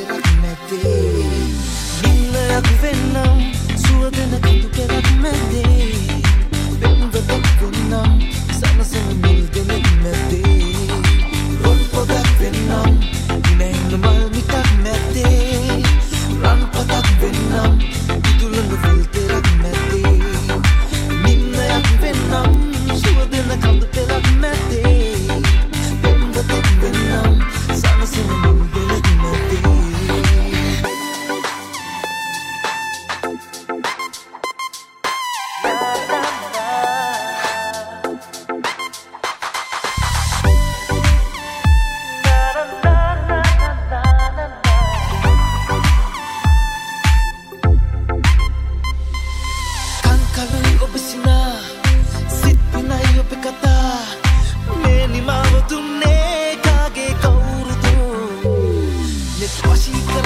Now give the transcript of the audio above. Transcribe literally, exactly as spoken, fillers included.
පෙරක් මැදේ නින්නයක් වෙන්නම් සුවදෙන කඳු පෙරක් මැදේ වෙන්වතක් වෙන්නම් සනසන මුල් දෙනෙක් මැදේ රොන් පොදක් වෙන්නම් ඉනෙන්න මල් මිටක් මැදේ රන් පතක් වෙන්නම් ඉතුලන විල් තෙරක් මැදේ නින්නයක් වෙන්නම් සුවදෙන කඳු පෙරක් මැදේ වෙන්වතක් වෙන්නම් සනසන මුල් දෙනෙක් මැදේ She